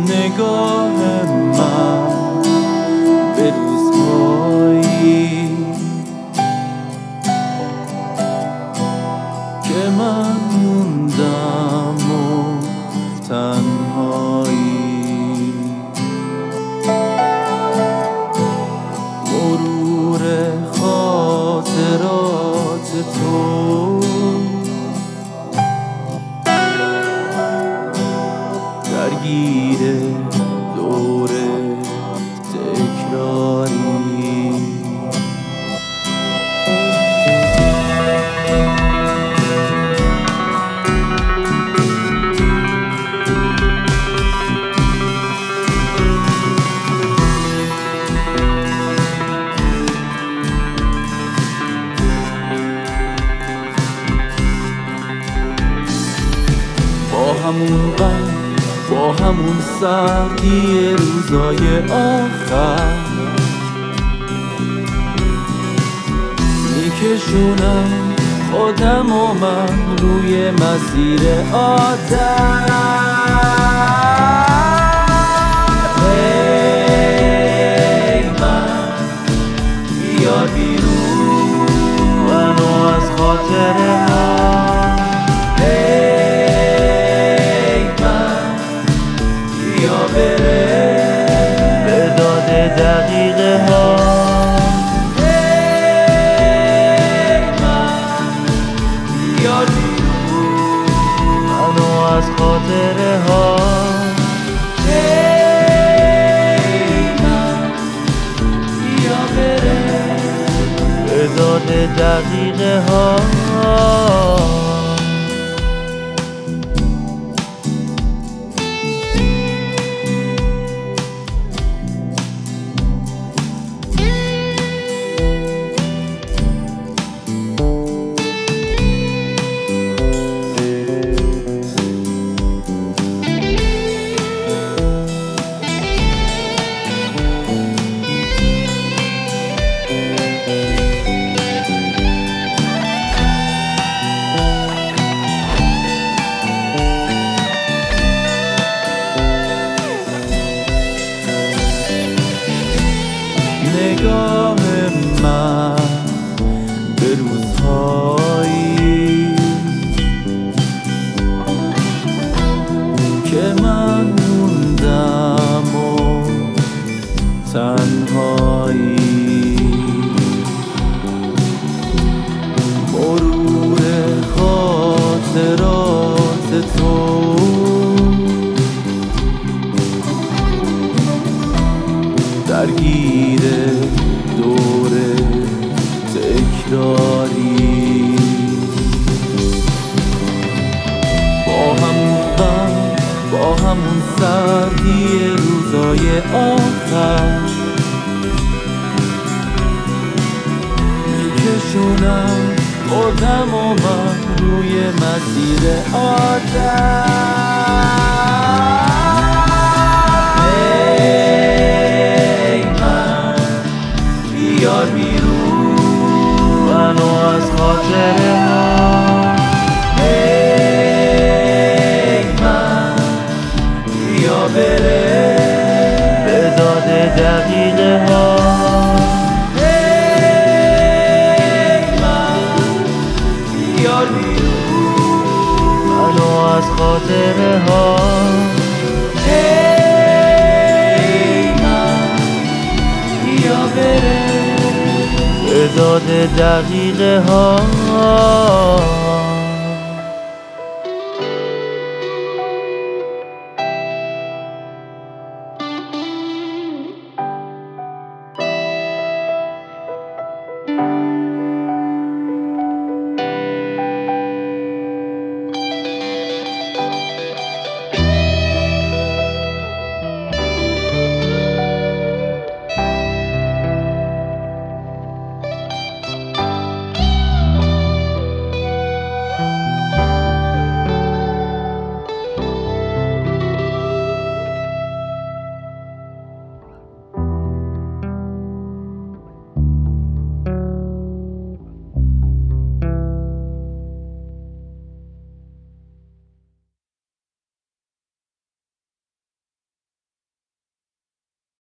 نگاه من به روزهایی که من موندم و تنهایی، مرور خاطرات تو درگیر دور تکراری. با همون غم، با همون سردی روزای آخر میکشونم خودم و من روی مسیر آتش. ای من بیا بیرون منو از خاطره ها، به داد دقیقه ها. ای من بیا بیرون منو از خاطره ها. ای من بیا بره به داد دقیقه ها. نگاه من به روزهایی که من موندم و تنهایی، مرور خاطرات تو درگیر دور تکراری. با همون غم، با همون سردی روزای آخر میکشونم خودم و من روی مسیر آتش. بیا بیرون منو از خاطره ها. ای من بیا بره به داد دقیقه ها. ای من بیا بیرون منو از خاطره ها. ای من بیا بره به داد دقیقه ها.